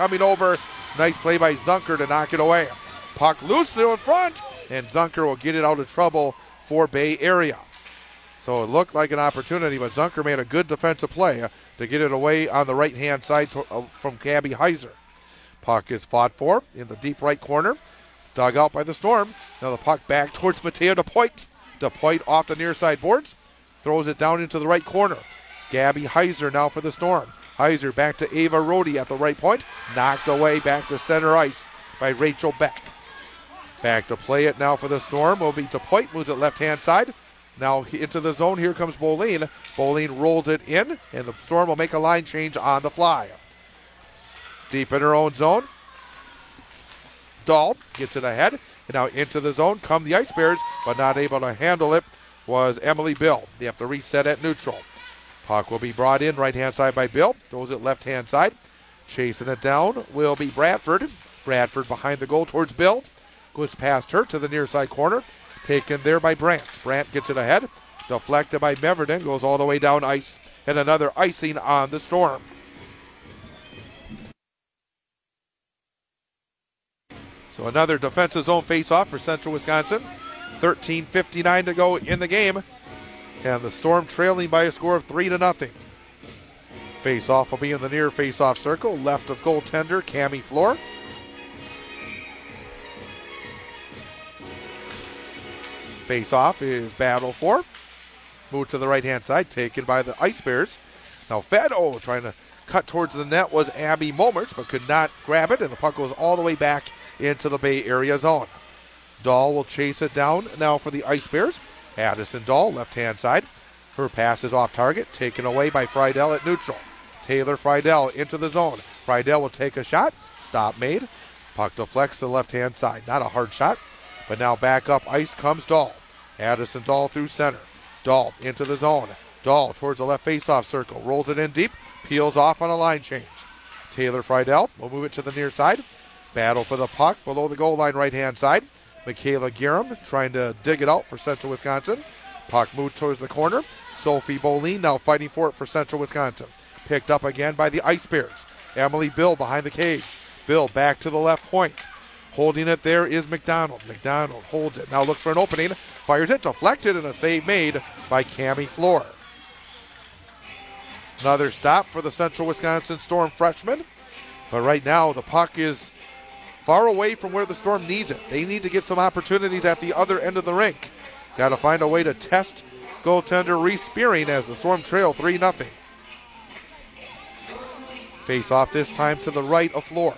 coming over. Nice play by Zunker to knock it away. Puck loose in front, and Zunker will get it out of trouble for Bay Area. So it looked like an opportunity, but Zunker made a good defensive play to get it away on the right-hand side from Gabby Heiser. Puck is fought for in the deep right corner. Dug out by the Storm. Now the puck back towards Mateo DePoit. DePoit off the near side boards. Throws it down into the right corner. Gabby Heiser now for the Storm. Heiser back to Ava Rohde at the right point. Knocked away back to center ice by Rachel Beck. Back to play it now for the Storm. Will be DePoit. Moves it left-hand side. Now into the zone. Here comes Boline. Boline rolls it in, and the Storm will make a line change on the fly. Deep in her own zone. Dahl gets it ahead. And now into the zone come the Ice Bears, but not able to handle it was Emily Bill. They have to reset at neutral. Puck will be brought in right-hand side by Bill. Throws it left-hand side. Chasing it down will be Bradford. Bradford behind the goal towards Bill. Goes past her to the near side corner. Taken there by Brandt. Brandt gets it ahead. Deflected by Meverden. Goes all the way down ice. And another icing on the Storm. So another defensive zone face-off for Central Wisconsin. 13:59 to go in the game. And the Storm trailing by a score of 3-0. Face-off will be in the near face-off circle. Left of goaltender Cami Floor. Face-off is battle for. Moved to the right-hand side. Taken by the Ice Bears. Now Fed, trying to cut towards the net was Abby Momertz, but could not grab it. And the puck goes all the way back into the Bay Area zone. Dahl will chase it down now for the Ice Bears. Addison Dahl, left-hand side. Her pass is off target, taken away by Friedel at neutral. Taylor Friedel into the zone. Friedel will take a shot. Stop made. Puck deflects to the left-hand side. Not a hard shot, but now back up ice comes Dahl. Addison Dahl through center. Dahl into the zone. Dahl towards the left face-off circle. Rolls it in deep. Peels off on a line change. Taylor Friedel will move it to the near side. Battle for the puck below the goal line right-hand side. Michaela Giram trying to dig it out for Central Wisconsin. Puck moved towards the corner. Sophie Boline now fighting for it for Central Wisconsin. Picked up again by the Ice Bears. Emily Bill behind the cage. Bill back to the left point. Holding it there is McDonald. McDonald holds it. Now looks for an opening. Fires it. Deflected and a save made by Cami Floor. Another stop for the Central Wisconsin Storm freshman. But right now the puck is far away from where the Storm needs it. They need to get some opportunities at the other end of the rink. Got to find a way to test goaltender Reese Spearing as the Storm trail 3-0. Face off this time to the right of Floor.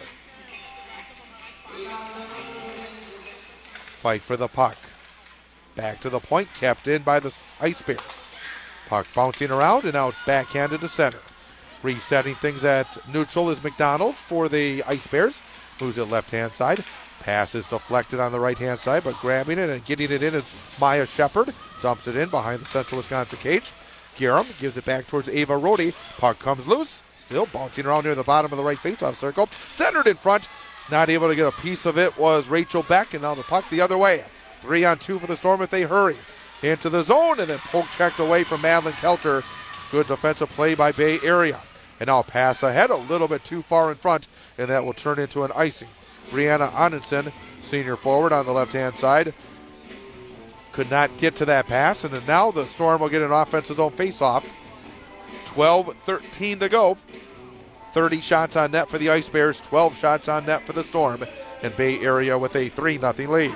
Fight for the puck. Back to the point, kept in by the Ice Bears. Puck bouncing around and out backhanded to center. Resetting things at neutral is McDonald for the Ice Bears. Moves it left-hand side. Pass is deflected on the right-hand side, but grabbing it and getting it in is Maya Shepard. Dumps it in behind the Central Wisconsin cage. Giram gives it back towards Ava Rohde. Puck comes loose. Still bouncing around near the bottom of the right faceoff circle. Centered in front. Not able to get a piece of it was Rachel Beck, and now the puck the other way. 3-on-2 for the Storm if they hurry. Into the zone, and then poke checked away from Madeline Kelter. Good defensive play by Bay Area. And now pass ahead a little bit too far in front, and that will turn into an icing. Brianna Onenson, senior forward on the left-hand side, could not get to that pass, and then now the Storm will get an offensive zone face-off. 12:13 to go. 30 shots on net for the Ice Bears, 12 shots on net for the Storm, and Bay Area with a 3-0 lead.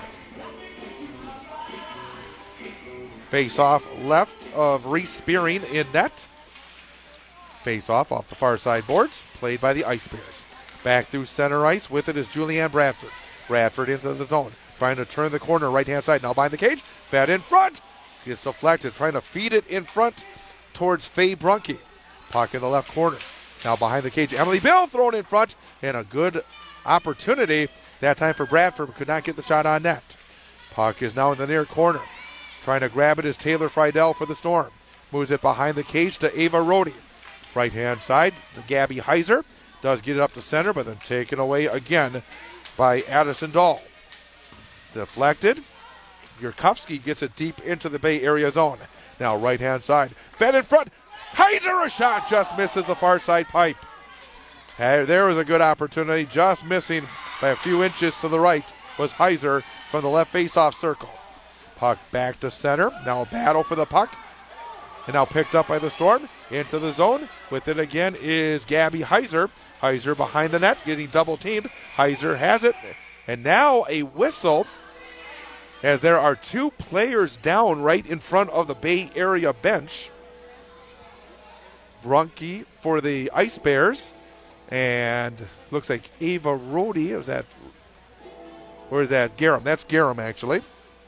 Face-off left of Reese Spearing in net. Face-off off the far side boards, played by the Ice Bears. Back through center ice, with it is Julianne Bradford. Bradford into the zone, trying to turn the corner right-hand side. Now behind the cage, fed in front. Gets deflected, trying to feed it in front towards Faye Brunke. Puck in the left corner. Now behind the cage, Emily Bill thrown in front, and a good opportunity that time for Bradford, but could not get the shot on net. Puck is now in the near corner. Trying to grab it is Taylor Friedel for the Storm. Moves it behind the cage to Ava Rohde. Right-hand side to Gabby Heiser. Does get it up to center, but then taken away again by Addison Dahl. Deflected. Yurkovsky gets it deep into the Bay Area zone. Now right-hand side. Fed in front. Heiser, a shot, just misses the far side pipe. Hey, there was a good opportunity. Just missing by a few inches to the right was Heiser from the left faceoff circle. Puck back to center. Now a battle for the puck. And now picked up by the Storm. Into the zone. With it again is Gabby Heiser. Heiser behind the net, getting double teamed. Heiser has it. And now a whistle, as there are two players down right in front of the Bay Area bench. Brunke for the Ice Bears. And looks like Ava Rohde. Or is that Garum? That's Garum, actually.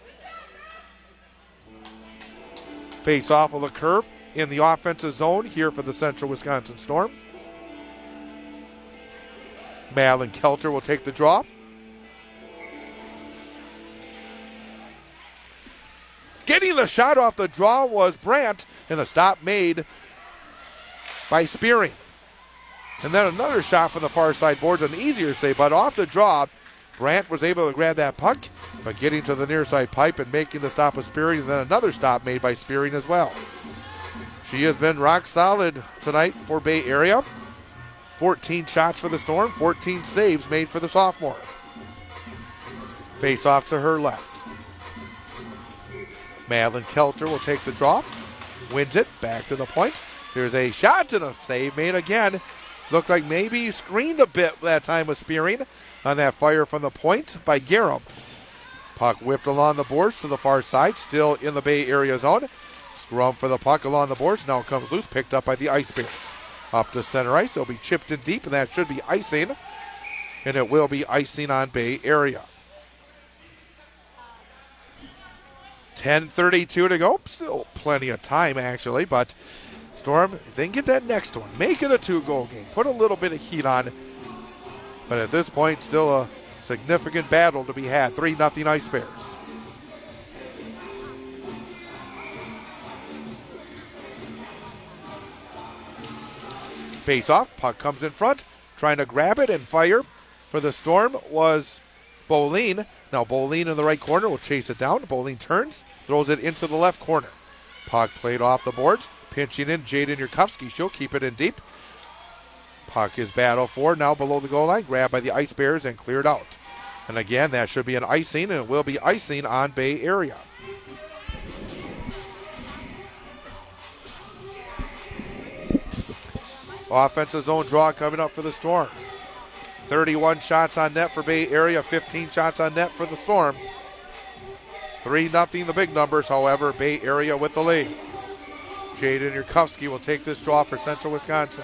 Face off will occur in the offensive zone here for the Central Wisconsin Storm. Madeline Kelter will take the draw. Getting the shot off the draw was Brandt, and the stop made by Spearing. And then another shot from the far side boards, an easier save, but off the draw, Brandt was able to grab that puck, but getting to the near side pipe and making the stop of Spearing, and then another stop made by Spearing as well. She has been rock solid tonight for Bay Area. 14 shots for the Storm, 14 saves made for the sophomore. Face off to her left. Madeline Kelter will take the draw, wins it, back to the point. There's a shot and a save made again. Looked like maybe screened a bit that time with Spearing on that fire from the point by Garum. Puck whipped along the boards to the far side, still in the Bay Area zone. Scrum for the puck along the boards, now comes loose, picked up by the Ice Bears. Up to center ice, it'll be chipped in deep, and that should be icing. And it will be icing on Bay Area. 10:32 to go. Still plenty of time, actually, but Storm, if they can get that next one, make it a 2-goal game, put a little bit of heat on. But at this point, still a significant battle to be had. 3-0 Ice Bears. Face off, puck comes in front, trying to grab it and fire for the Storm was Boline. Now Boline in the right corner will chase it down. Boline turns, throws it into the left corner. Puck played off the boards, pinching in Jaden Yurkovsky. She'll keep it in deep. Puck is battled for, now below the goal line, grabbed by the Ice Bears and cleared out. And again, that should be an icing, and it will be icing on Bay Area. Offensive zone draw coming up for the Storm. 31 shots on net for Bay Area, 15 shots on net for the Storm. 3-0 the big numbers, however, Bay Area with the lead. Jaden Yurkovsky will take this draw for Central Wisconsin.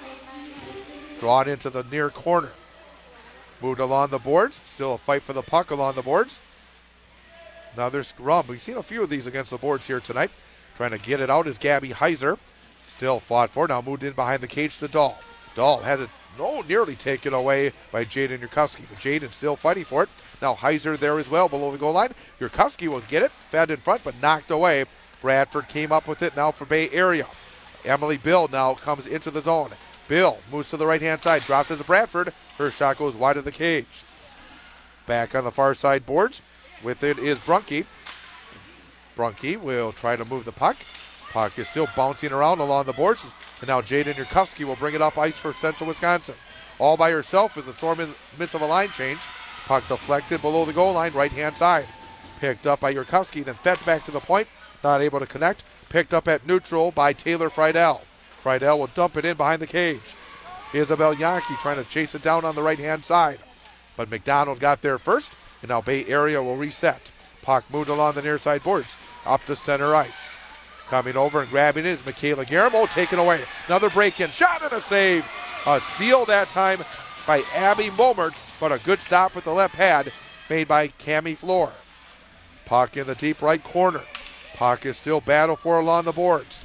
Drawn into the near corner. Moved along the boards. Still a fight for the puck along the boards. Another scrum. We've seen a few of these against the boards here tonight. Trying to get it out is Gabby Heiser. Still fought for. Now moved in behind the cage to Dahl. Dahl has it nearly taken away by Jaden Yurkovsky. But Jaden still fighting for it. Now Heiser there as well below the goal line. Yurkovsky will get it. Fed in front but knocked away. Bradford came up with it now for Bay Area. Emily Bill now comes into the zone. Bill moves to the right-hand side, drops it to Bradford. Her shot goes wide of the cage. Back on the far side boards. With it is Brunke. Brunke will try to move the puck. Puck is still bouncing around along the boards. And now Jaden Yurkovsky will bring it up ice for Central Wisconsin. All by herself as the Storm in the midst of a line change. Puck deflected below the goal line, right-hand side. Picked up by Yurkovsky, then fed back to the point. Not able to connect. Picked up at neutral by Taylor Friedel. Friedel will dump it in behind the cage. Isabel Yankee trying to chase it down on the right-hand side. But McDonald got there first, and now Bay Area will reset. Puck moved along the near side boards, up to center ice. Coming over and grabbing it is Michaela Garamo, taken away. Another break-in, shot and a save. A steal that time by Abby Momertz, but a good stop with the left pad made by Cami Floor. Puck in the deep right corner. Puck is still battled for along the boards.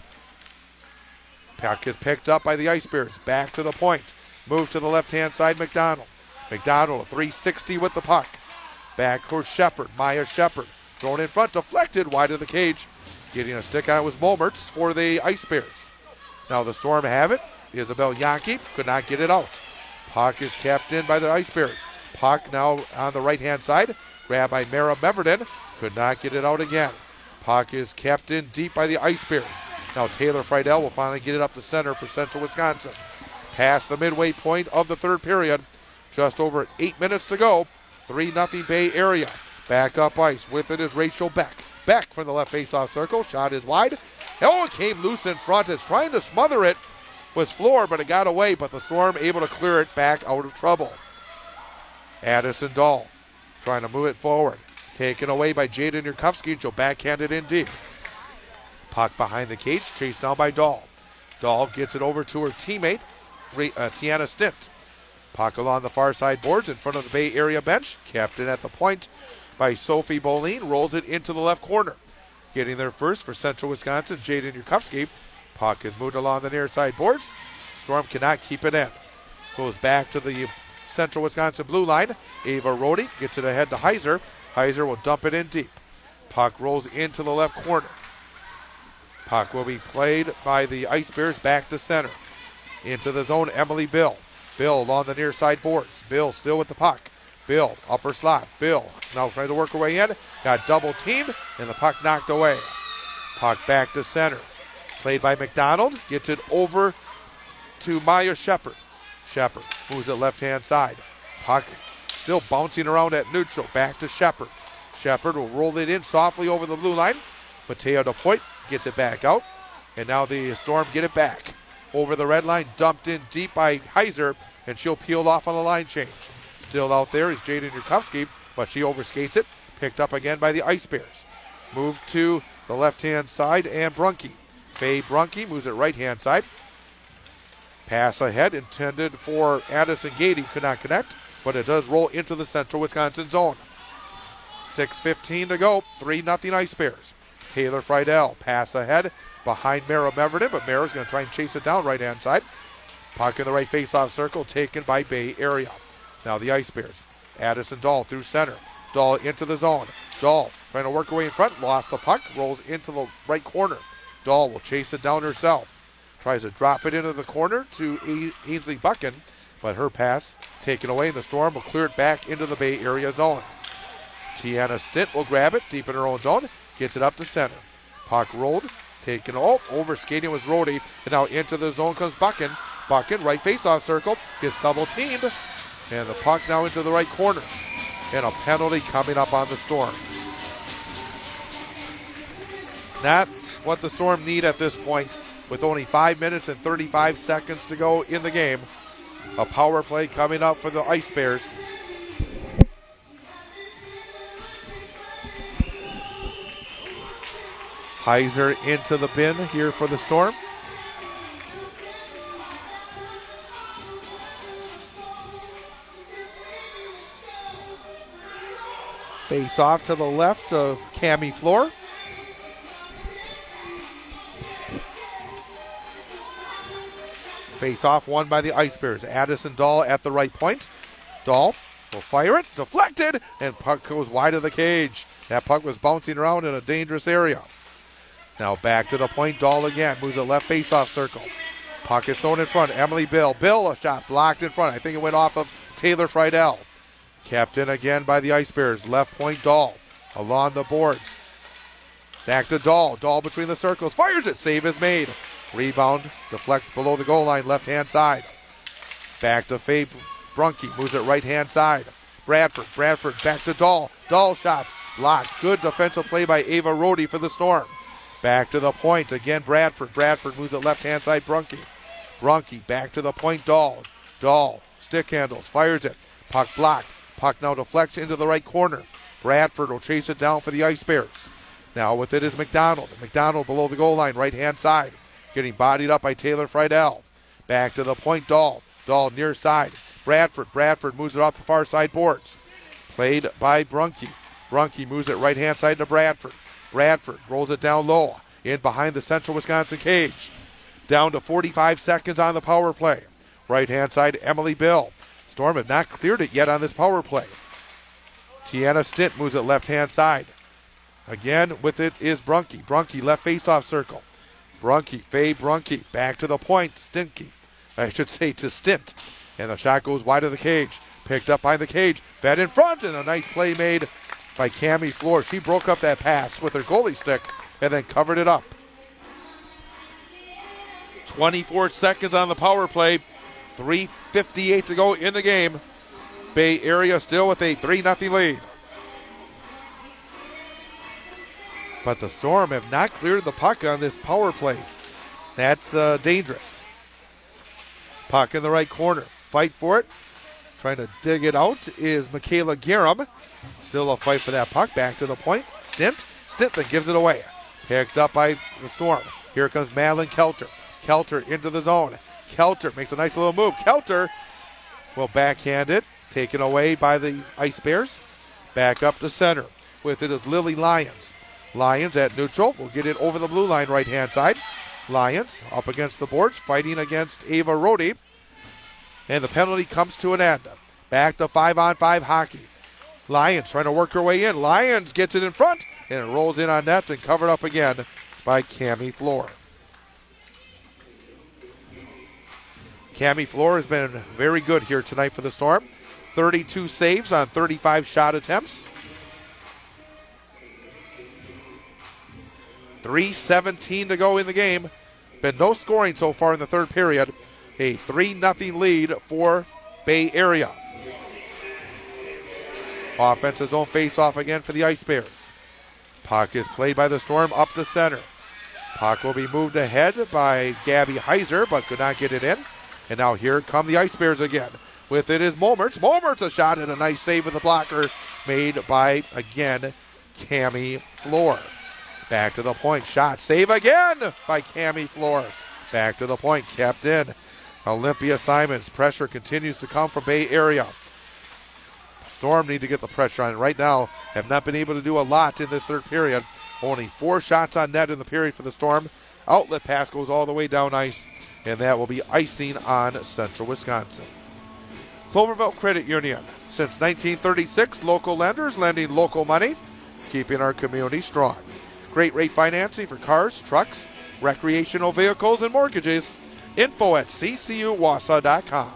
Puck is picked up by the Ice Bears. Back to the point. Move to the left-hand side, McDonald. McDonald, a 360 with the puck. Back towards Shepard. Maya Shepard. Thrown in front, deflected wide of the cage. Getting a stick on it was Momertz for the Ice Bears. Now the Storm have it. Isabel Yankee could not get it out. Puck is kept in by the Ice Bears. Puck now on the right-hand side. Grabbed by Mara Meverden. Could not get it out again. Puck is kept in deep by the Ice Bears. Now Taylor Friedel will finally get it up the center for Central Wisconsin. past the midway point of the third period. Just over 8 minutes to go. 3-0 Bay Area. Back up ice. With it is Rachel Beck. Beck from the left faceoff circle. Shot is wide. Oh, it came loose in front. It's trying to smother it. Was Floor, but it got away. But the Storm able to clear it back out of trouble. Addison Dahl trying to move it forward. Taken away by Jaden Yurkovsky. She'll backhand it in deep. Puck behind the cage. Chased down by Dahl. Dahl gets it over to her teammate, Tiana Stint. Puck along the far side boards in front of the Bay Area bench. Kept it at the point by Sophie Boline. Rolls it into the left corner. Getting there first for Central Wisconsin, Jaden Yurkovsky. Puck is moved along the near side boards. Storm cannot keep it in. Goes back to the Central Wisconsin blue line. Ava Rohde gets it ahead to Heiser. Heiser will dump it in deep. Puck rolls into the left corner. Puck will be played by the Ice Bears back to center. Into the zone, Emily Bill. Bill along the near side boards. Bill still with the puck. Bill, upper slot. Bill now trying to work her way in. Got double teamed, and the puck knocked away. Puck back to center. Played by McDonald. Gets it over to Maya Shepard. Shepard moves it left-hand side. Puck still bouncing around at neutral. Back to Shepard. Shepard will roll it in softly over the blue line. Mateo DePoit gets it back out. And now the Storm get it back. Over the red line, dumped in deep by Heiser, and she'll peel off on a line change. Still out there is Jaden Yurkovsky, but she overskates it. Picked up again by the Ice Bears. Moved to the left-hand side, and Brunke. Faye Brunke moves it right-hand side. Pass ahead, intended for Addison Gady. Could not connect, but it does roll into the Central Wisconsin zone. 6:15 to go. 3-0 Ice Bears. Taylor Friedel, pass ahead behind Mara Meverden, but Mara's going to try and chase it down right-hand side. Puck in the right face-off circle, taken by Bay Area. Now the Ice Bears. Addison Dahl through center. Dahl into the zone. Dahl trying to work away in front, lost the puck, rolls into the right corner. Dahl will chase it down herself. Tries to drop it into the corner to Ainsley Buchan, but her pass taken away, and the Storm will clear it back into the Bay Area zone. Tiana Stint will grab it deep in her own zone. Gets it up to center. Puck rolled. Taken over. Skating was Rohde. And now into the zone comes Buchan. Buchan, right face-off circle. Gets double teamed. And the puck now into the right corner. And a penalty coming up on the Storm. Not what the Storm need at this point. With only 5 minutes and 35 seconds to go in the game. A power play coming up for the Ice Bears. Heiser into the bin here for the Storm. Face off to the left of Cami Floor. Face off won by the Ice Bears. Addison Dahl at the right point. Dahl will fire it. Deflected. And puck goes wide of the cage. That puck was bouncing around in a dangerous area. Now back to the point. Dahl again. Moves a left face-off circle. Puck is thrown in front. Emily Bill. Bill, a shot blocked in front. I think it went off of Taylor Friedel. Kept in again by the Ice Bears. Left point Dahl. Along the boards. Back to Dahl. Dahl between the circles. Fires it. Save is made. Rebound. Deflects below the goal line. Left-hand side. Back to Faye Brunke. Moves it right-hand side. Bradford. Bradford back to Dahl. Dahl shot. Blocked. Good defensive play by Ava Rohde for the Storm. Back to the point. Again, Bradford. Bradford moves it left-hand side. Brunke. Brunke back to the point. Dahl. Dahl. Stick handles. Fires it. Puck blocked. Puck now deflects into the right corner. Bradford will chase it down for the Ice Bears. Now with it is McDonald. McDonald below the goal line. Right-hand side. Getting bodied up by Taylor Friedel. Back to the point. Dahl. Dahl near side. Bradford. Bradford moves it off the far side boards. Played by Brunke. Brunke moves it right-hand side to Bradford. Bradford rolls it down low. In behind the Central Wisconsin cage. Down to 45 seconds on the power play. Right-hand side, Emily Bill. Storm have not cleared it yet on this power play. Tiana Stint moves it left-hand side. Again, with it is Brunke. Brunke left face-off circle. Brunke, Faye Brunke, back to the point. Stinky. I should say to Stint. And the shot goes wide of the cage. Picked up by the cage. Fed in front, and a nice play made by Cami Floor. She broke up that pass with her goalie stick and then covered it up. 24 seconds on the power play. 3:58 to go in the game. Bay Area still with a 3-0 lead. But the Storm have not cleared the puck on this power play. That's dangerous. Puck in the right corner. Fight for it. Trying to dig it out is Michaela Garum. Still a fight for that puck. Back to the point. Stint then gives it away. Picked up by the Storm. Here comes Madeline Kelter. Kelter into the zone. Kelter makes a nice little move. Kelter will backhand it. Taken away by the Ice Bears. Back up to center. With it is Lily Lyons. Lyons at neutral will get it over the blue line right hand side. Lyons up against the boards, fighting against Ava Rohde. And the penalty comes to an end. Back to 5-on-5 hockey. Lyons trying to work her way in. Lyons gets it in front, and it rolls in on net and covered up again by Cami Floor. Cami Floor has been very good here tonight for the Storm. 32 saves on 35 shot attempts. 3:17 to go in the game. Been no scoring so far in the third period. A 3-0 lead for Bay Area. Offensive zone face-off again for the Ice Bears. Puck is played by the Storm up the center. Puck will be moved ahead by Gabby Heiser, but could not get it in. And now here come the Ice Bears again. With it is Molmertz. Molmertz a shot and a nice save with the blocker made by, again, Cami Floor. Back to the point. Shot. Save again by Cami Floor. Back to the point. Kept in. Olympia Simons. Pressure continues to come from Bay Area. Storm need to get the pressure on. Right now, have not been able to do a lot in this third period. Only 4 shots on net in the period for the Storm. Outlet pass goes all the way down ice, and that will be icing on Central Wisconsin. Cloverville Credit Union. Since 1936, local lenders lending local money, keeping our community strong. Great rate financing for cars, trucks, recreational vehicles, and mortgages. Info at ccuwasa.com.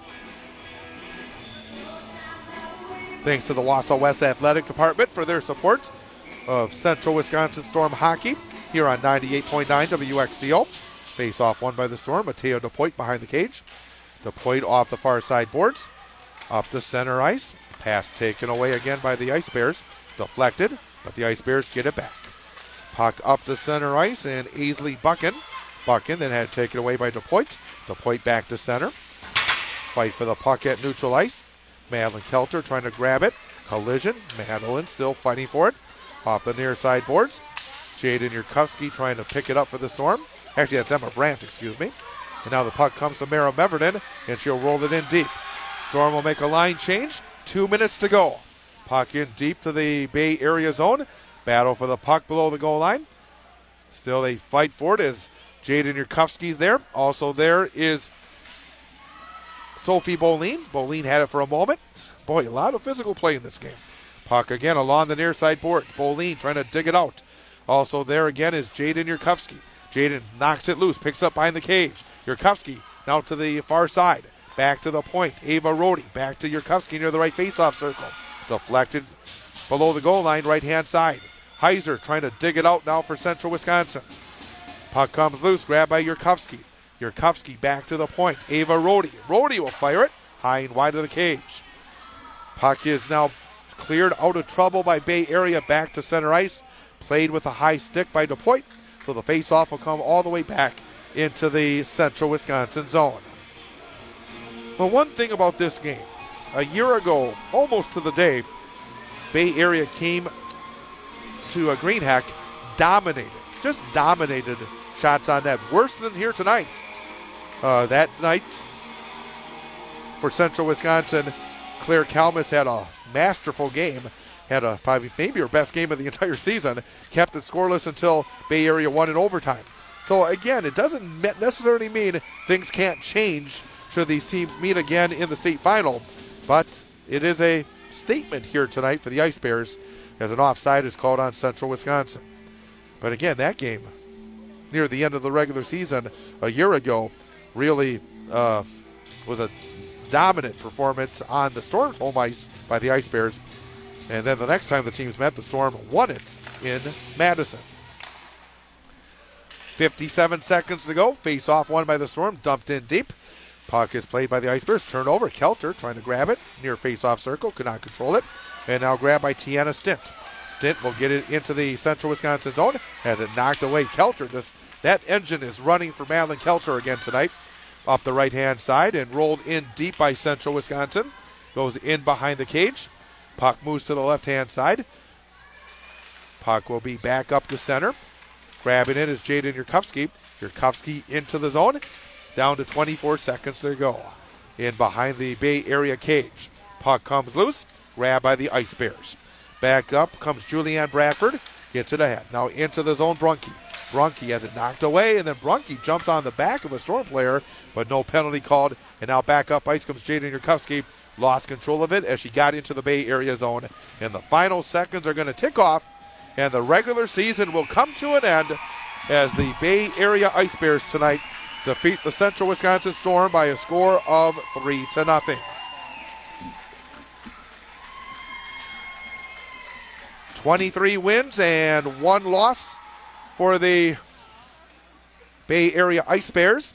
Thanks to the Wausau West Athletic Department for their support of Central Wisconsin Storm hockey here on 98.9 WXCO. Face-off won by the Storm. Mateo DePoit behind the cage. DePoit off the far side boards. Up to center ice. Pass taken away again by the Ice Bears. Deflected, but the Ice Bears get it back. Puck up to center ice, and Aisley Buchan. Buchan then had it taken away by DePoit. DePoit back to center. Fight for the puck at neutral ice. Madeline Kelter trying to grab it. Collision. Madeline still fighting for it. Off the near side boards. Jaden Yurkowski trying to pick it up for the Storm. Actually, that's Emma Brandt, excuse me. And now the puck comes to Mara Meverden, and she'll roll it in deep. Storm will make a line change. 2 minutes to go. Puck in deep to the Bay Area zone. Battle for the puck below the goal line. Still a fight for it as Jaden Yurkowski's there. Also there is Sophie Boline. Boline had it for a moment. Boy, a lot of physical play in this game. Puck again along the near side board. Boline trying to dig it out. Also there again is Jaden Yurkowski. Jaden knocks it loose, picks up behind the cage. Yurkowski now to the far side. Back to the point. Ava Rohde back to Yurkowski near the right faceoff circle. Deflected below the goal line, right hand side. Heiser trying to dig it out now for Central Wisconsin. Puck comes loose, grabbed by Yurkowski. Yurkowski back to the point. Ava Rohde. Rohde will fire it high and wide of the cage. Puck is now cleared out of trouble by Bay Area, back to center ice. Played with a high stick by DePoit. So the face-off will come all the way back into the Central Wisconsin zone. Well, one thing about this game, a year ago, almost to the day, Bay Area came to a Greenhack, dominated shots on net. Worse than here tonight. That night for Central Wisconsin, Claire Kalmus had a masterful game. Had maybe her best game of the entire season. Kept it scoreless until Bay Area won in overtime. So again, it doesn't necessarily mean things can't change should these teams meet again in the state final. But it is a statement here tonight for the Ice Bears as an offside is called on Central Wisconsin. But again, that game near the end of the regular season a year ago really was a dominant performance on the Storm's home ice by the Ice Bears. And then the next time the teams met, the Storm won it in Madison. 57 seconds to go. Face-off won by the Storm. Dumped in deep. Puck is played by the Ice Bears. Turnover. Kelter trying to grab it near face-off circle. Could not control it. And now grabbed by Tiana Stint. Stint will get it into the Central Wisconsin zone. Has it knocked away. Kelter. That engine is running for Madeline Kelter again tonight. Up the right-hand side and rolled in deep by Central Wisconsin. Goes in behind the cage. Puck moves to the left-hand side. Puck will be back up to center. Grabbing it is Jaden Yurkovsky. Yurkovsky into the zone. Down to 24 seconds to go. In behind the Bay Area cage. Puck comes loose. Grabbed by the Ice Bears. Back up comes Julianne Bradford. Gets it ahead. Now into the zone, Brunke. Brunke has it knocked away, and then Brunke jumps on the back of a Storm player, but no penalty called. And now back up ice comes Jaden Yurkovsky. Lost control of it as she got into the Bay Area zone. And the final seconds are going to tick off, and the regular season will come to an end as the Bay Area Ice Bears tonight defeat the Central Wisconsin Storm by a score of 3-0. 23 wins and 1 loss for the Bay Area Ice Bears.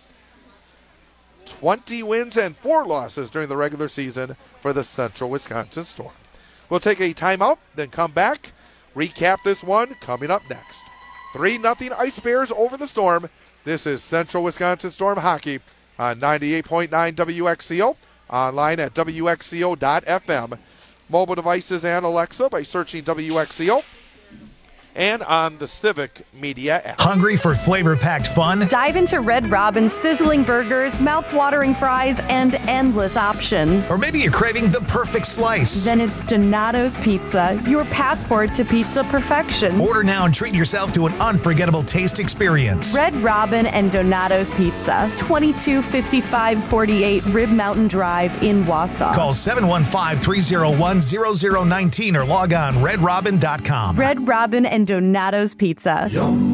20 wins and 4 losses during the regular season for the Central Wisconsin Storm. We'll take a timeout, then come back, recap this one coming up next. 3-0 Ice Bears over the Storm. This is Central Wisconsin Storm Hockey on 98.9 WXCO, online at WXCO.FM, mobile devices and Alexa by searching WXCO, and on the Civic Media app. Hungry for flavor-packed fun? Dive into Red Robin's sizzling burgers, mouth-watering fries, and endless options. Or maybe you're craving the perfect slice. Then it's Donato's Pizza, your passport to pizza perfection. Order now and treat yourself to an unforgettable taste experience. Red Robin and Donato's Pizza, 225548 Rib Mountain Drive in Wausau. Call 715-301-0019 or log on redrobin.com. Red Robin and Donato's Pizza.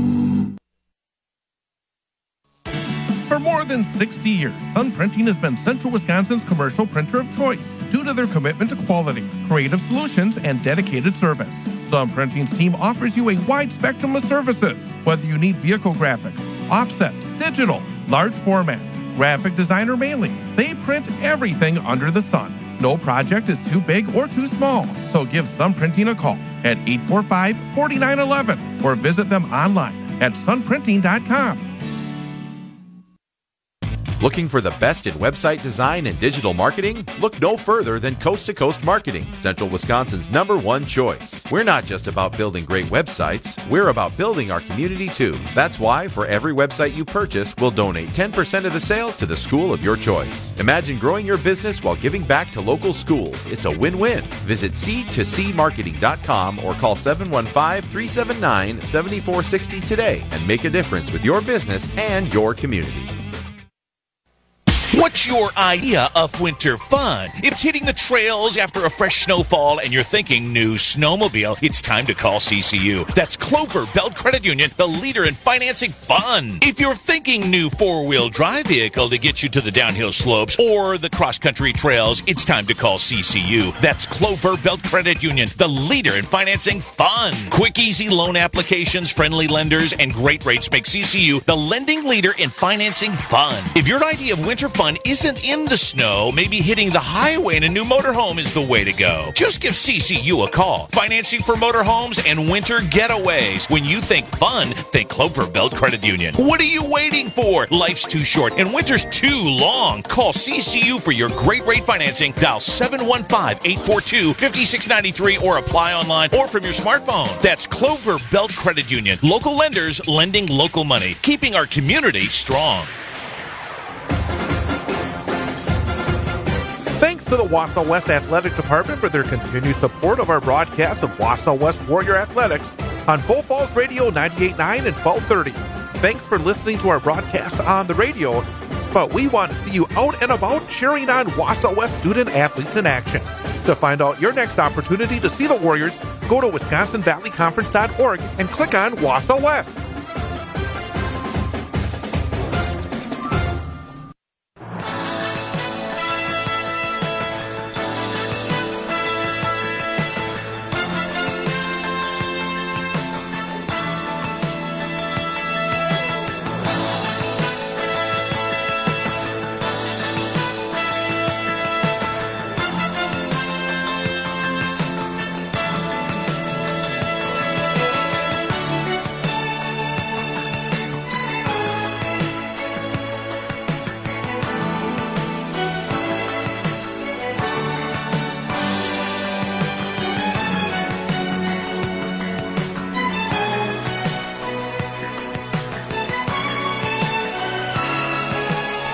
For more than 60 years, Sun Printing has been Central Wisconsin's commercial printer of choice due to their commitment to quality, creative solutions, and dedicated service. Sun Printing's team offers you a wide spectrum of services, whether you need vehicle graphics, offset, digital, large format, graphic design, or mailing. They print everything under the sun. No project is too big or too small, so give Sun Printing a call at 845-4911 or visit them online at sunprinting.com. Looking for the best in website design and digital marketing? Look no further than Coast to Coast Marketing, Central Wisconsin's #1 choice. We're not just about building great websites, we're about building our community too. That's why for every website you purchase, we'll donate 10% of the sale to the school of your choice. Imagine growing your business while giving back to local schools. It's a win-win. Visit C2Cmarketing.com or call 715-379-7460 today and make a difference with your business and your community. What's your idea of winter fun? If it's hitting the trails after a fresh snowfall and you're thinking new snowmobile, it's time to call CCU. That's Clover Belt Credit Union, the leader in financing fun. If you're thinking new four-wheel drive vehicle to get you to the downhill slopes or the cross-country trails, it's time to call CCU. That's Clover Belt Credit Union, the leader in financing fun. Quick, easy loan applications, friendly lenders, and great rates make CCU the lending leader in financing fun. If your idea of winter fun isn't in the snow, maybe hitting the highway in a new motorhome is the way to go. Just give CCU a call. Financing for motorhomes and winter getaways. When you think fun, think Clover Belt Credit Union. What are you waiting for? Life's too short and winter's too long. Call CCU for your great rate financing. Dial 715-842-5693 or apply online or from your smartphone. That's Clover Belt Credit Union. Local lenders lending local money, keeping our community strong. Thanks to the Wausau West Athletic Department for their continued support of our broadcast of Wausau West Warrior Athletics on Bull Falls Radio 98.9 and 1230. Thanks for listening to our broadcast on the radio, but we want to see you out and about cheering on Wausau West student athletes in action. To find out your next opportunity to see the Warriors, go to WisconsinValleyConference.org and click on Wausau West.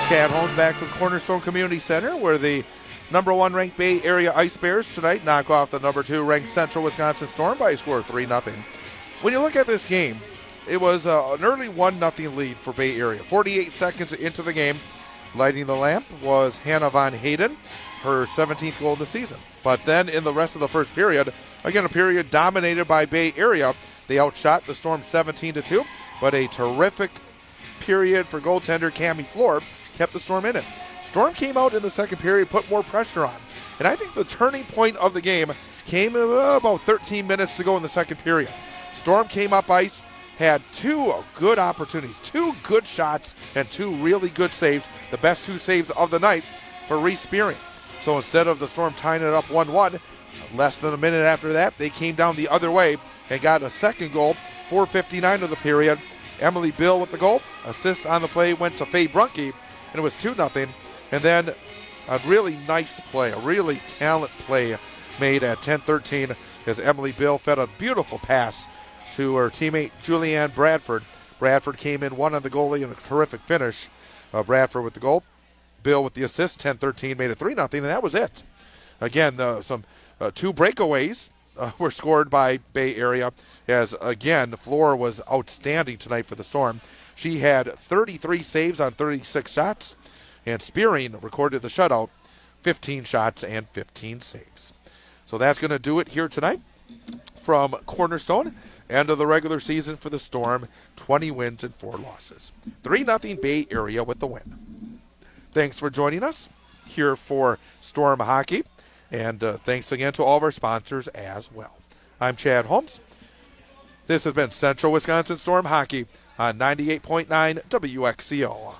Chad Holmes back from Cornerstone Community Center, where the number 1 ranked Bay Area Ice Bears tonight knock off the number 2 ranked Central Wisconsin Storm by a score of 3-0. When you look at this game, it was an early 1-0 lead for Bay Area. 48 seconds into the game, lighting the lamp was Hannah Von Hayden, her 17th goal of the season. But then in the rest of the first period, again a period dominated by Bay Area, they outshot the Storm 17-2, but a terrific period for goaltender Cammie Floor kept the Storm in it. Storm came out in the second period, put more pressure on. And I think the turning point of the game came about 13 minutes to go in the second period. Storm came up ice, had 2 good opportunities, 2 good shots, and 2 really good saves, the best 2 saves of the night for Reese Spearing. So instead of the Storm tying it up 1-1, less than a minute after that, they came down the other way and got a second goal, 4:59 of the period. Emily Bill with the goal. Assist on the play went to Faye Brunke, and it was 2-0. And then a really nice play, a really talent play made at 10:13 as Emily Bill fed a beautiful pass to her teammate Julianne Bradford. Bradford came in, one on the goalie, and a terrific finish. Bradford with the goal. Bill with the assist. 10:13 made it 3-0, and that was it. Again, some 2 breakaways were scored by Bay Area, as again Floor was outstanding tonight for the Storm. She had 33 saves on 36 shots, and Spearing recorded the shutout, 15 shots and 15 saves. So that's going to do it here tonight from Cornerstone. End of the regular season for the Storm, 20 wins and 4 losses. 3-0 Bay Area with the win. Thanks for joining us here for Storm Hockey, and thanks again to all of our sponsors as well. I'm Chad Holmes. This has been Central Wisconsin Storm Hockey on 98.9 WXCO.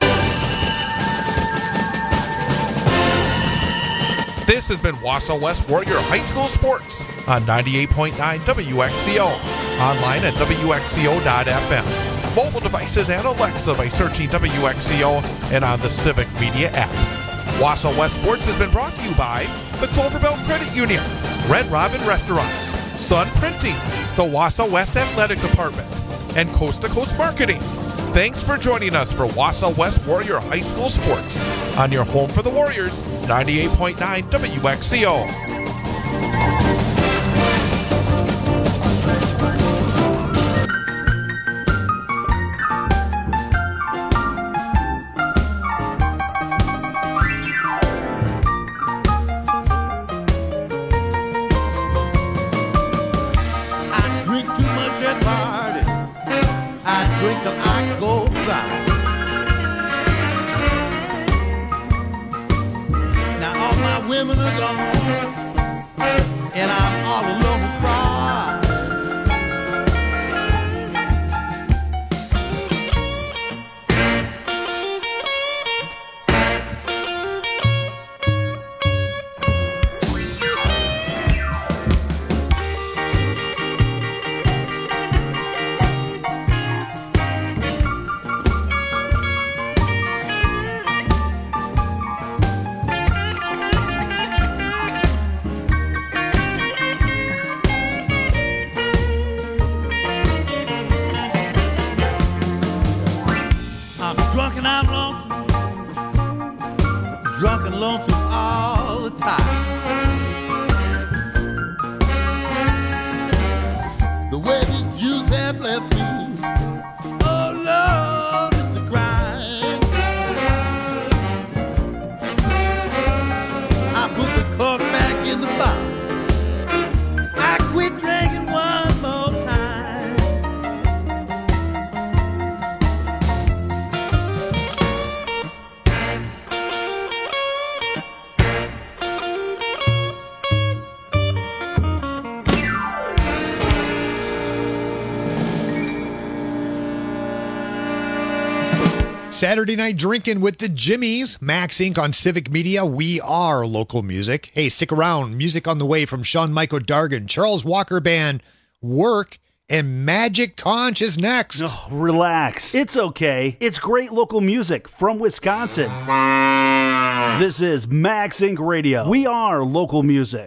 This has been Wausau West Warrior High School Sports on 98.9 WXCO. Online at WXCO.FM. Mobile devices and Alexa by searching WXCO and on the Civic Media app. Wausau West Sports has been brought to you by the Clover Belt Credit Union, Red Robin Restaurants, Sun Printing, the Wausau West Athletic Department, and Coast to Coast Marketing. Thanks for joining us for Wausau West Warrior High School Sports on your home for the Warriors, 98.9 WXCO. Women are gone, and I'm all alone to cry. Saturday night drinking with the Jimmies. Max Inc. on Civic Media. We are local music. Hey, stick around. Music on the way from Sean Michael Dargan, Charles Walker Band, Work, and Magic Conch is next. Oh, relax. It's okay. It's great local music from Wisconsin. This is Max Inc. Radio. We are local music.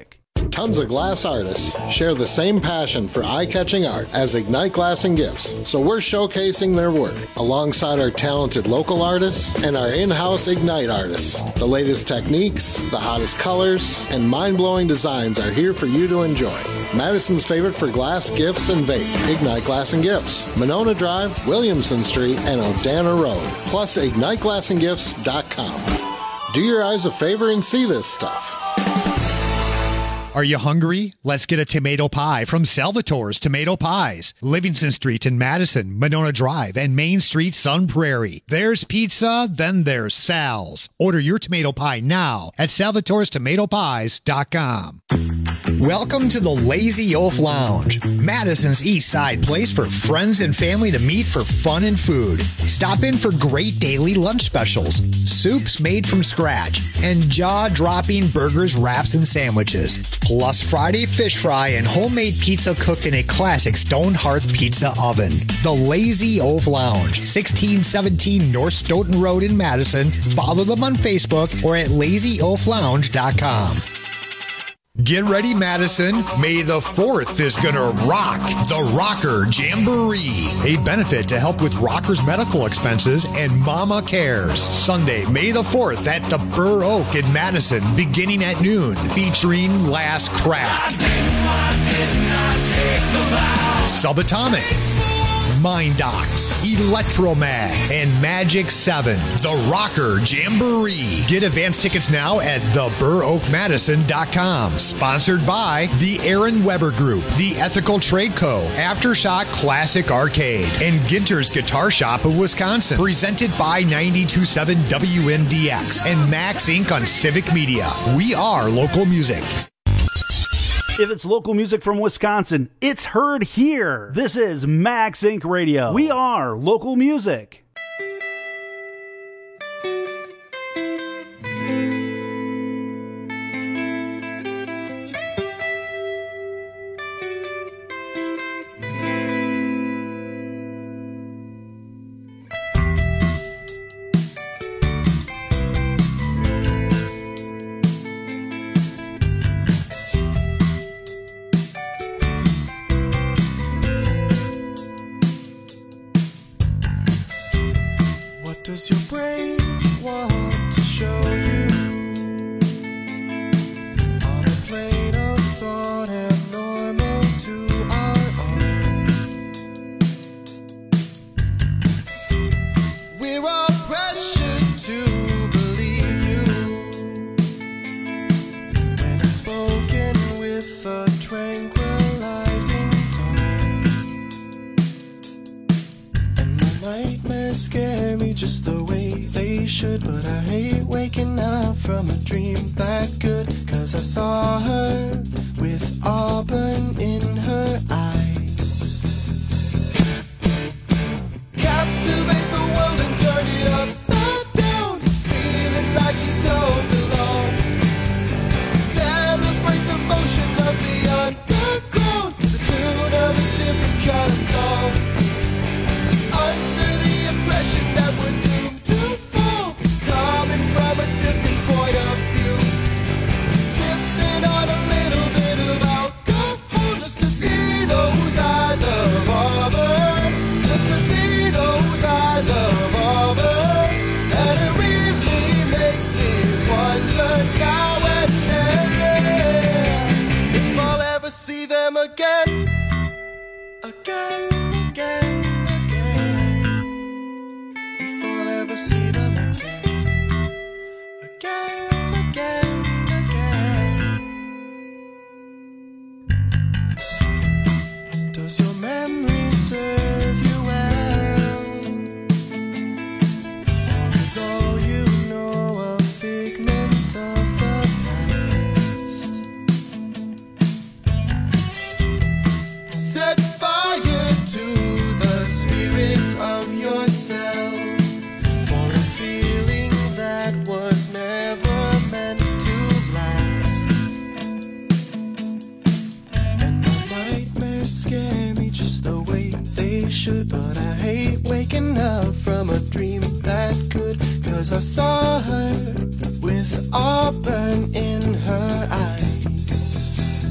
Tons of glass artists share the same passion for eye-catching art as Ignite Glass and Gifts, so we're showcasing their work alongside our talented local artists and our in-house Ignite artists. The latest techniques, the hottest colors, and mind-blowing designs are here for you to enjoy. Madison's favorite for glass, gifts, and vape, Ignite Glass and Gifts, Monona Drive, Williamson Street, and Odana Road, plus IgniteGlassandGifts.com. Do your eyes a favor and see this stuff. Are you hungry? Let's get a tomato pie from Salvatore's Tomato Pies. Livingston Street in Madison, Monona Drive, and Main Street, Sun Prairie. There's pizza, then there's Sal's. Order your tomato pie now at salvatorestomatopies.com. Welcome to the Lazy Oaf Lounge, Madison's East Side place for friends and family to meet for fun and food. Stop in for great daily lunch specials, soups made from scratch, and jaw-dropping burgers, wraps, and sandwiches. Plus Friday fish fry and homemade pizza cooked in a classic stone hearth pizza oven. The Lazy Oaf Lounge, 1617 North Stoughton Road in Madison. Follow them on Facebook or at lazyoaflounge.com. Get ready, Madison. May the 4th is going to rock the Rocker Jamboree, a benefit to help with rockers' medical expenses and Mama Cares. Sunday, May the 4th at the Burr Oak in Madison, beginning at noon, featuring Last Crack, Subatomic, Mindox, Electromag, and Magic 7. The Rocker Jamboree. Get advance tickets now at theburroakmadison.com. Sponsored by the Aaron Weber Group, the Ethical Trade Co., Aftershock Classic Arcade, and Ginter's Guitar Shop of Wisconsin. Presented by 92.7 WMDX and Max Inc. on Civic Media. We are local music. If it's local music from Wisconsin, it's heard here. This is Max Inc. Radio. We are local music. Does your brain want to show you on a plane of thought abnormal to our own? We're all pressured to believe you when it's spoken with a tranquilizing tone, and my nightmares scare me just the way they should, but I hate waking up from a dream that good, 'cause I saw her with auburn in her eyes. Captivate the world and turn it upside down, feeling like you don't belong. Celebrate the motion of the underground to the tune of a different kind of song. Under the impression that we're doomed to fall, coming from a different point of view, sipping on a little bit of alcohol just to see those eyes of auburn, just to see those eyes of auburn, and it really makes me wonder now and then if I'll ever see them again, again. Ever see them again. Does your memory serve you well, or is all you know a figment of the past? Set fire to the spirit of yourself, was never meant to last, and my nightmares scare me just the way they should, but I hate waking up from a dream that could, 'cause I saw her with auburn in her eyes.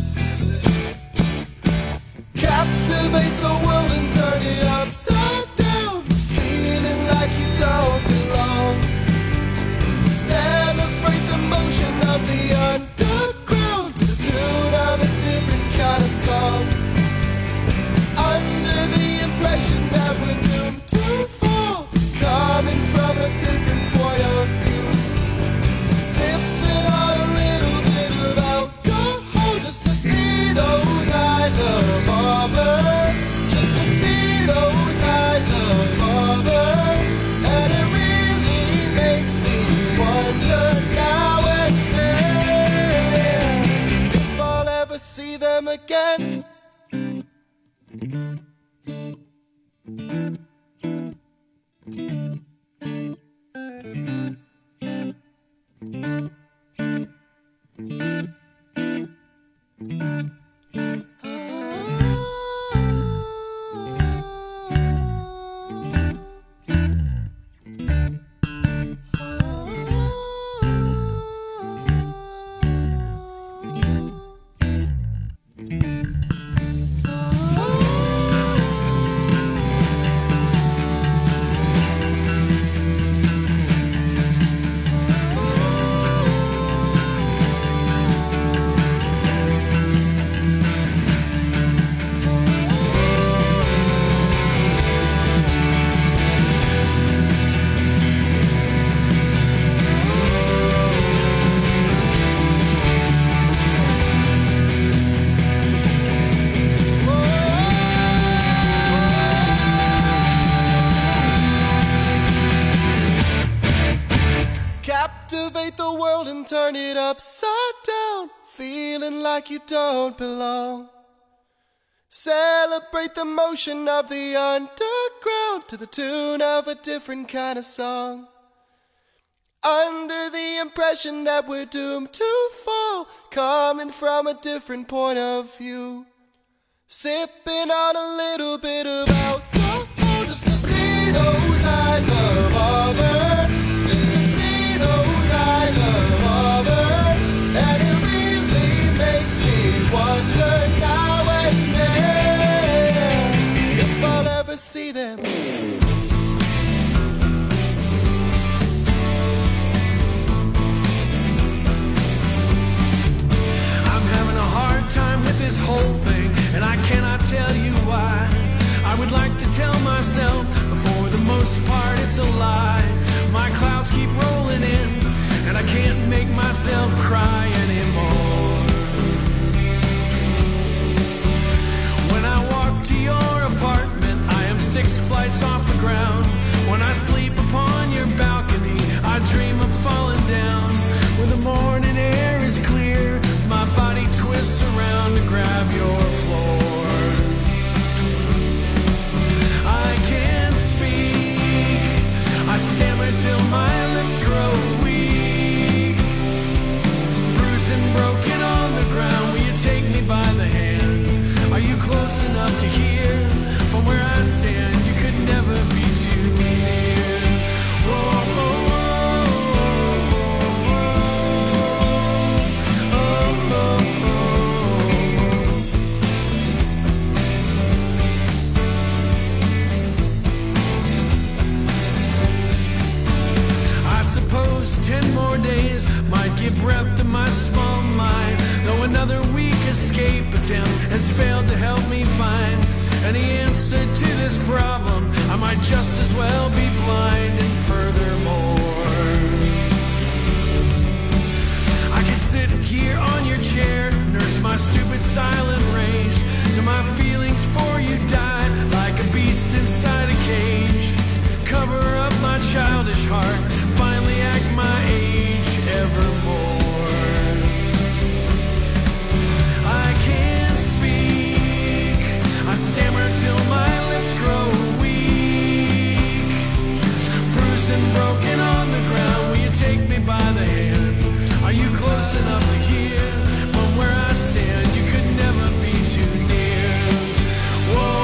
them again. Captivate the world and turn it upside down, feeling like you don't belong. Celebrate the motion of the underground to the tune of a different kind of song. Under the impression that we're doomed to fall, coming from a different point of view. Sipping on a little bit of alcohol just to see those eyes of auburn, just to see those eyes of auburn. And it really makes me wonder now and then if I'll ever see them. Time with this whole thing, and I cannot tell you why. I would like to tell myself, but for the most part it's a lie. My clouds keep rolling in, and I can't make myself cry anymore. When I walk to your apartment, I am 6 flights off the ground. When I sleep upon your balcony, I dream of falling down. When the morning air is clear, my body twists around to grab your floor. I can't speak, I stammer till my lips grow weak. Bruised and broken on the ground, will you take me by the hand? Are you close enough to hear? From where I stand, you could never be too near. Whoa. I suppose 10 more days might give breath to my small mind, though another weak escape attempt has failed to help me find any answer to this problem. I might just as well be blind. And furthermore, I could sit here on your chair, nurse my stupid silent rage, till my feelings for you die like a beast inside a cage. Cover up my childish heart, finally act my age evermore. I can't speak, I stammer till my lips grow weak. Bruised and broken on the ground, will you take me by the hand? Are you close enough to hear? From where I stand, you could never be too near. Whoa.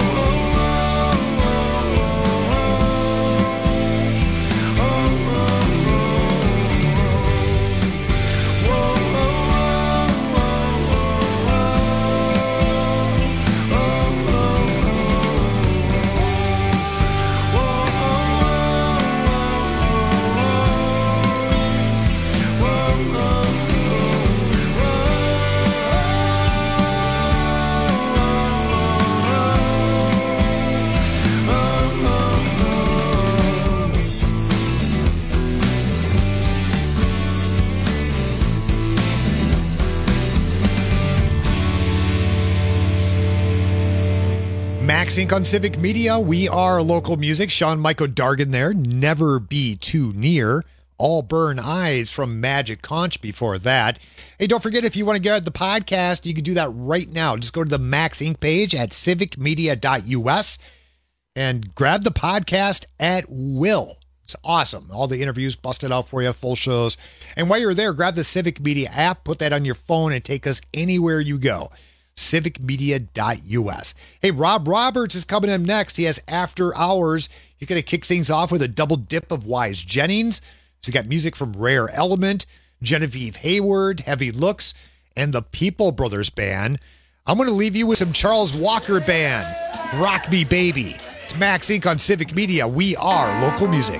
Max Inc. on Civic Media. We are local music. Sean Michael Dargan there. Never Be Too Near. All Burn Eyes from Magic Conch before that. Hey, don't forget, if you want to get the podcast, you can do that right now. Just go to the Max Inc. page at civicmedia.us and grab the podcast at will. It's awesome. All the interviews busted out for you, full shows. And while you're there, grab the Civic Media app, put that on your phone, and take us anywhere you go. civicmedia.us. Hey, Rob Roberts is coming up next. He has After Hours. He's going to kick things off with a double dip of Wise Jennings. He's got music from Rare Element, Genevieve Hayward, Heavy Looks, and the People Brothers Band. I'm going to leave you with some Charles Walker Band, Rock Me Baby. It's Max Inc. on Civic Media. We are local music.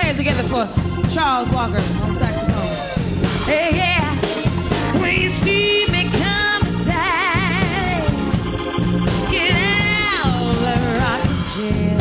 hands together for Charles Walker on saxophone. Hey, yeah. When you see me come down, get out of the rocking chair.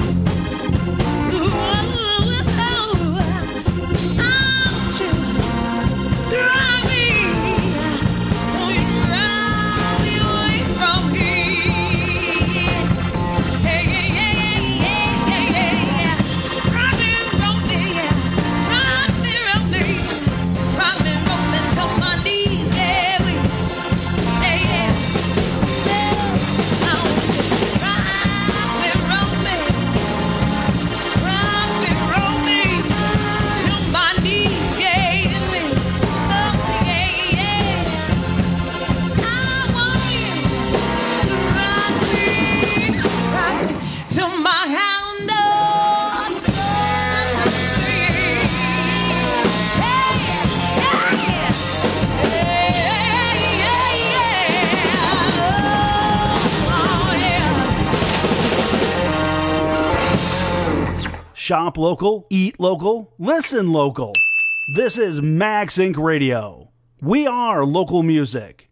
Shop local, eat local, listen local. This is Max Inc. Radio. We are local music.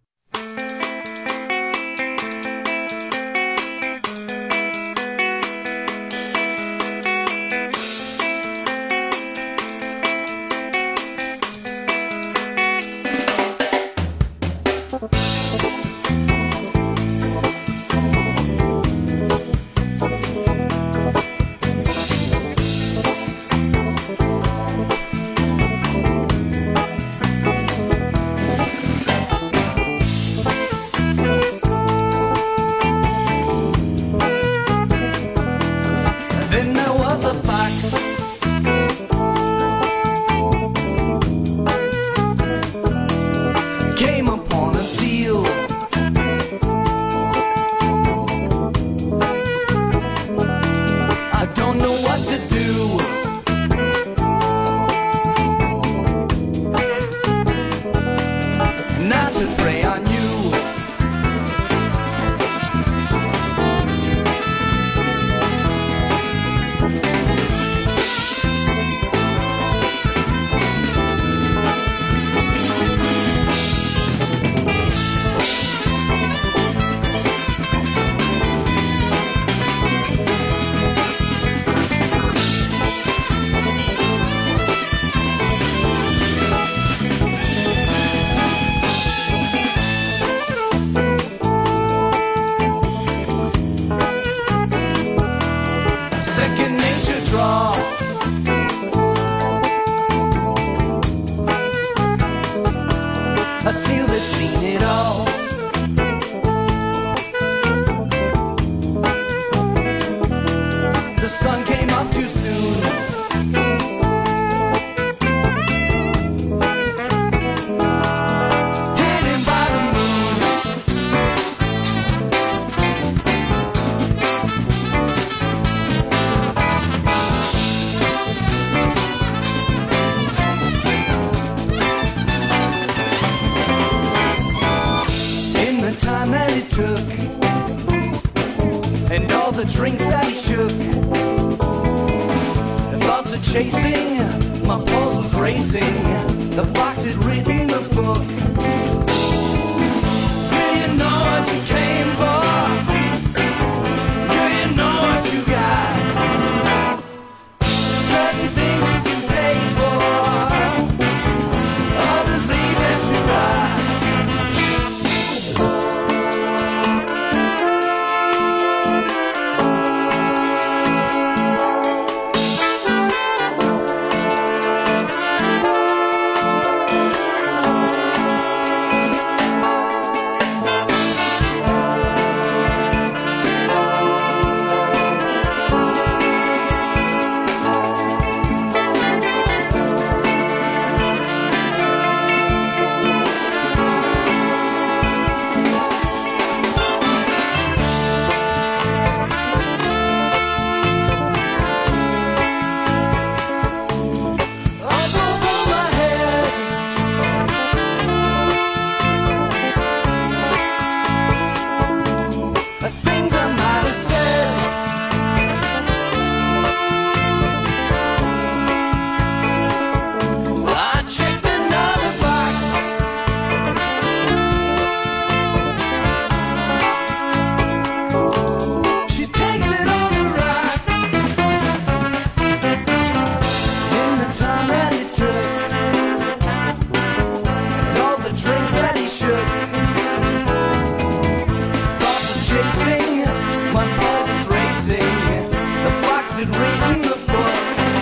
reading the book.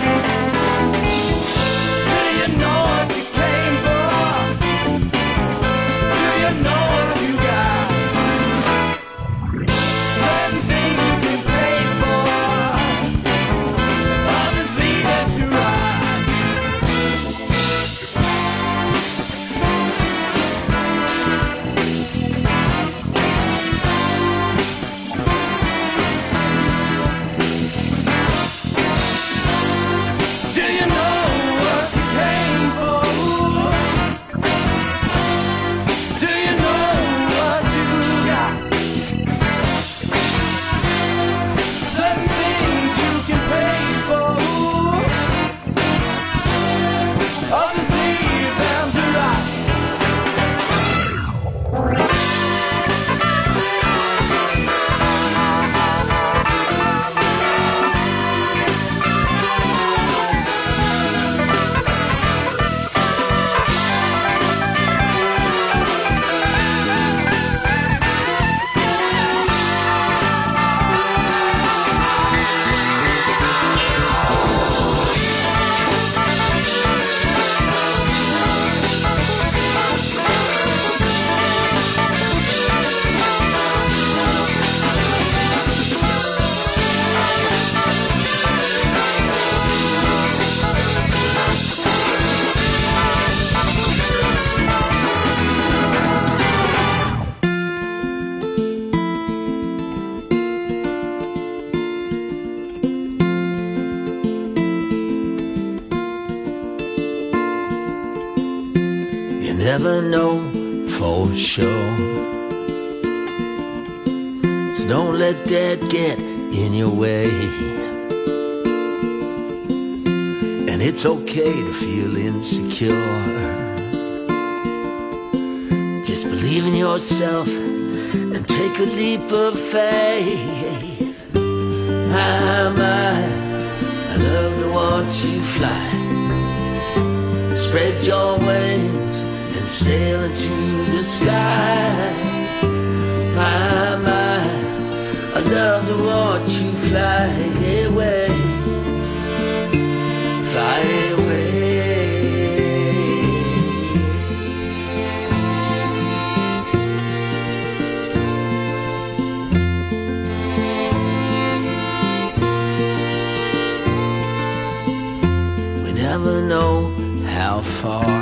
Do you know what you came for? Do you know what you got? Certain things you can pay for, others lead them to rise. Do you know what you came for? Do you know what you got? Certain things you can pay for, others leave them to rot. You never know for sure, so don't let that get in your way. And it's okay to feel insecure. Just believe in yourself and take a leap of faith. My, I love to watch you fly. Spread your wings and sail into the sky. My, I love to watch you fly away. Fly away. We never know how far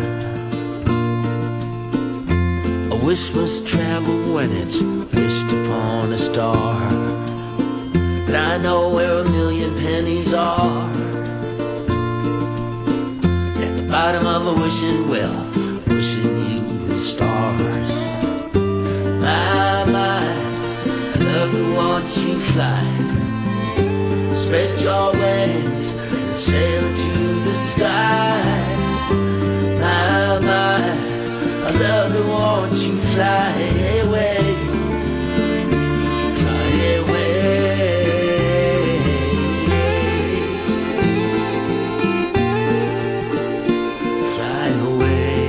a wish must travel when it's wished upon a star. But I know where a million pennies are, at the bottom of a wishing well, wishing you the stars. My, I love to watch you fly. Spread your wings and sail to the sky. My, I love to watch you fly away. Fly away. Fly away.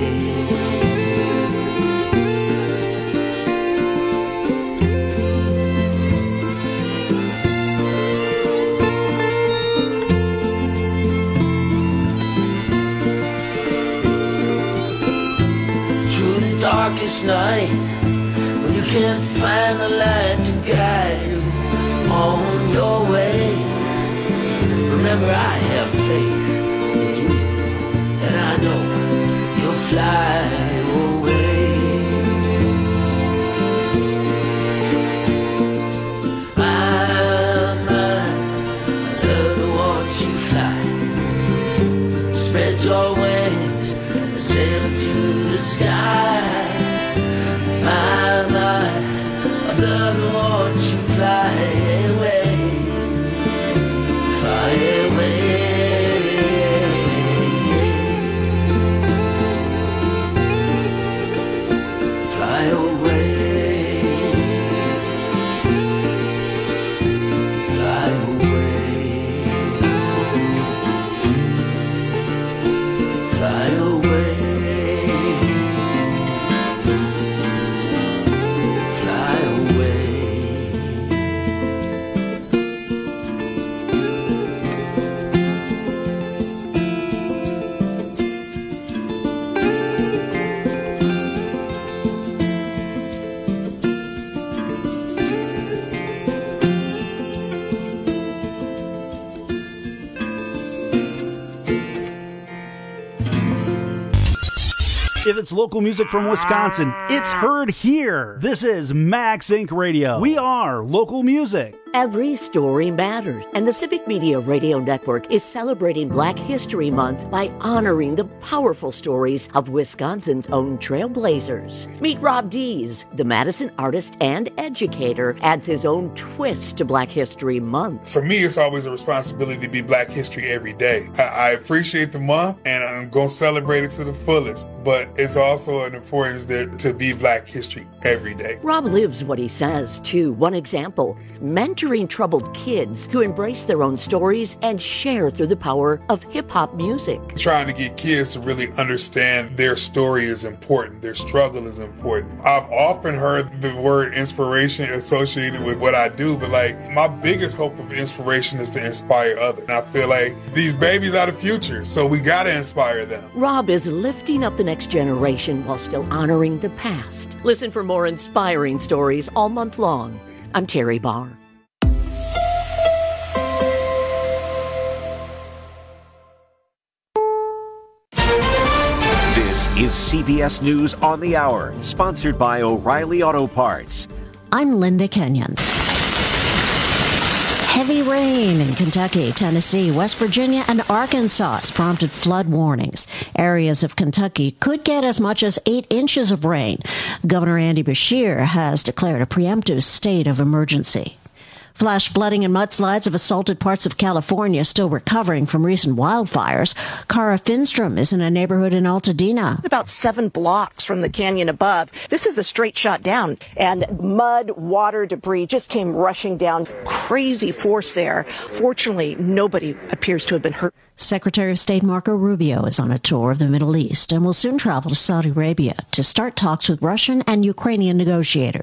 Darkest night, when you can't find the light to guide you on your way. Remember, I have faith in you, and I know you'll fly away. My, I love to watch you fly. Spread your wings and sail into the sky. I love to watch you fly away. Fly away. Fly away. Fly away. If it's local music from Wisconsin, it's heard here. This is Max Inc. Radio. We are local music. Every story matters, and the Civic Media Radio Network is celebrating Black History Month by honoring the powerful stories of Wisconsin's own trailblazers. Meet Rob Dees, the Madison artist and educator, adds his own twist to Black History Month. For me, it's always a responsibility to be Black History every day. I appreciate the month, and I'm going to celebrate it to the fullest, but it's also an importance to be Black History every day. Rob lives what he says, too. One example, mentoring troubled kids to embrace their own stories and share through the power of hip-hop music. Trying to get kids to really understand their story is important, their struggle is important. I've often heard the word inspiration associated with what I do, but my biggest hope of inspiration is to inspire others. And I feel like these babies are the future, so we gotta inspire them. Rob is lifting up the next generation while still honoring the past. Listen for more inspiring stories all month long. I'm Terry Barr. This is CBS News on the Hour, sponsored by O'Reilly Auto Parts. I'm Linda Kenyon. Heavy rain in Kentucky, Tennessee, West Virginia, and Arkansas has prompted flood warnings. Areas of Kentucky could get as much as 8 inches of rain. Governor Andy Beshear has declared a preemptive state of emergency. Flash flooding and mudslides have assaulted parts of California, still recovering from recent wildfires. Cara Finstrom is in a neighborhood in Altadena. About 7 blocks from the canyon above. This is a straight shot down, and mud, water, debris just came rushing down. Crazy force there. Fortunately, nobody appears to have been hurt. Secretary of State Marco Rubio is on a tour of the Middle East and will soon travel to Saudi Arabia to start talks with Russian and Ukrainian negotiators.